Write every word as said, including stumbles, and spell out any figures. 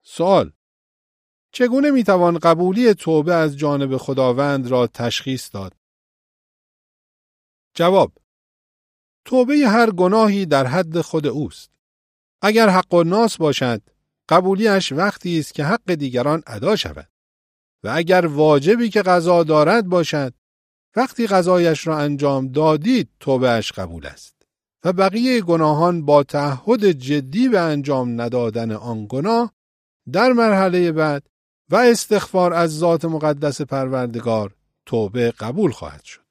سوال: چگونه میتوان قبولی توبه از جانب خداوند را تشخیص داد؟ جواب: توبه هر گناهی در حد خود اوست. اگر حق الناس باشد، قبولیش وقتی است که حق دیگران ادا شود. و اگر واجبی که قضا دارد باشد، وقتی قضایش را انجام دادید توبهش قبول است. و بقیه گناهان با تعهد جدی به انجام ندادن آن گناه در مرحله بعد و استغفار از ذات مقدس پروردگار توبه قبول خواهد شد.